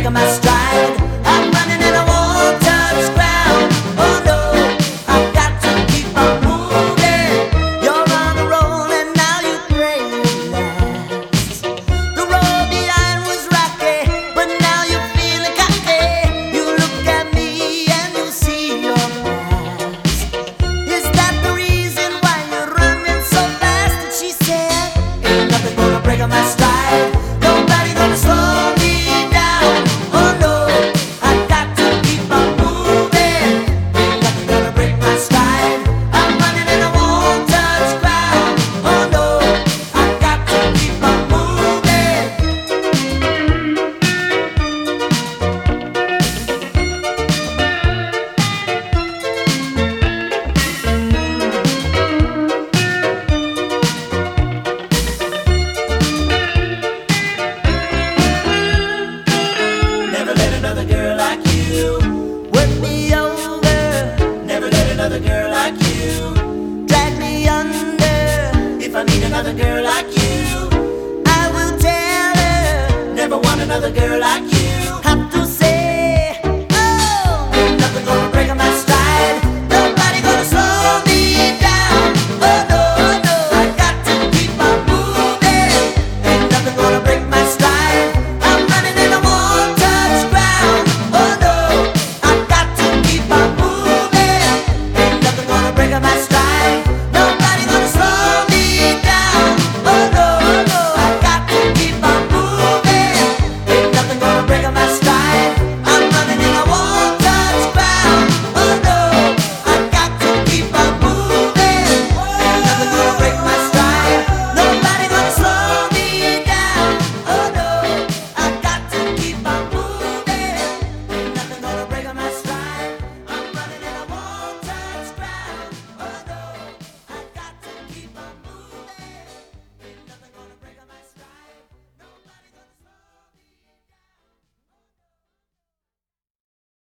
breaking my stride. I'm running and I won't touch ground. Oh no, I've got to keep on moving. You're on a roll and now you relax. The road behind was rocky, but now you're feeling cocky. You look at me and you see your past. Is that the reason why you're running so fast? And she said, ain't nothing gonna break my stride. Nobody gonna slow me down. Oh no, I got to keep on moving. Ain't nothing gonna break my stride. I'm running and I won't touch ground. Oh no, I got to keep on moving. Never let another girl like you work me over. Never let another girl like you drag me under. If I meet another girl like you, I will tell her. Never want another girl like you.